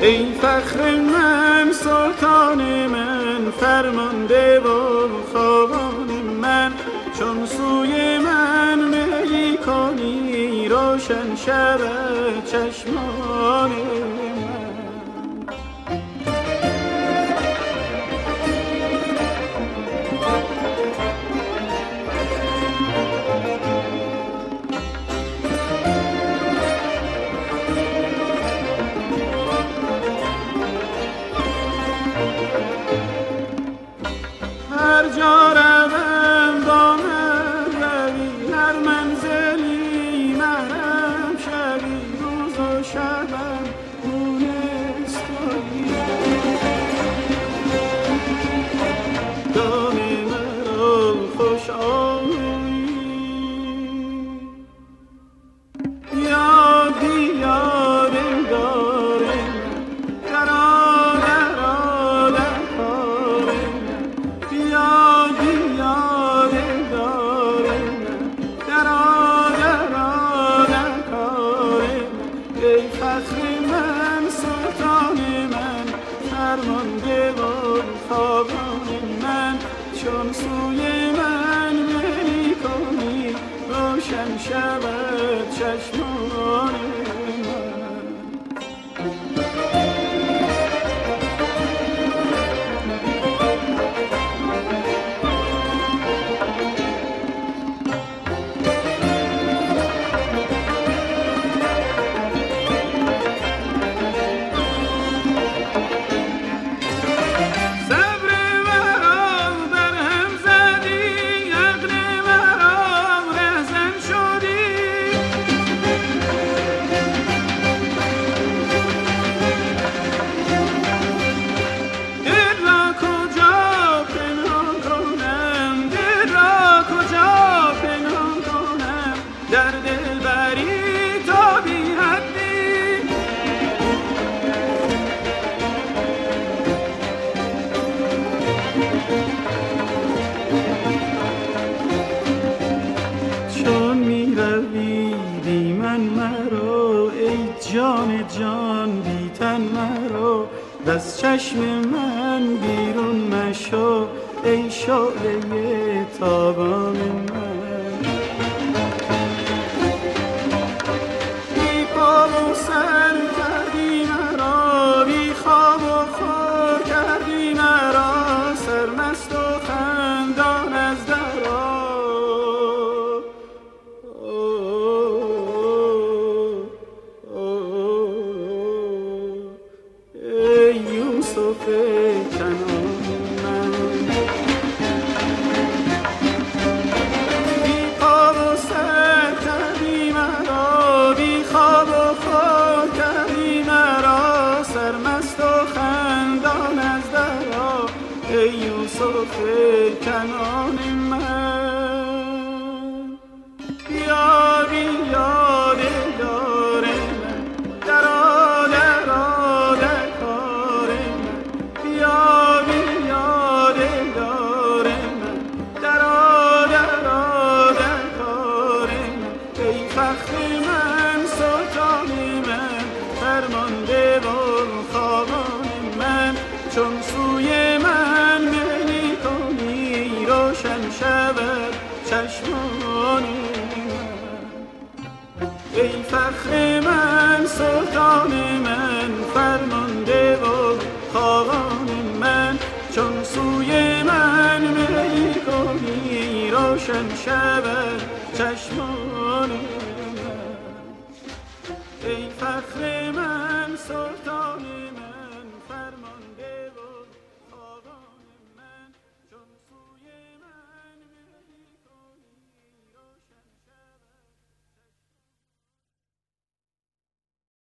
ای فخر من سلطان من فرمانده و خاقان من چون سوی من میلی کنی روشن شود چشمان من هر جا روم با من روی هر منزلی محرم شوی روز و شبم مونستایی دام مرا خوش آیی یادی یادم دارم چون سوی من میلی کنی روشن شود چشمان من در دل بری تا بی حدی چون می روی بی من مرا ای جان جان بی تن مرا دست چشم من بیرون مشو ای شعله تابان من سر کردی مرا بی خواب و خور کردی مرا سرمست و خندان از درا ای یوسف کنعان من بی خواب و سر کردی مرا بی خواب و سرمست و خندان از درا ای یوسف کنعان من یادی یاد دار من درا درا در کار من یادی یاد دار من درا درا در کار من ای فخر من سلطان من فرمانده و خاقان من چون سوی من میلی کنی روشن شود چشمان من ای فخر من سلطان من فرمانده و خاقان من چون سوی من میلی کنی روشن شود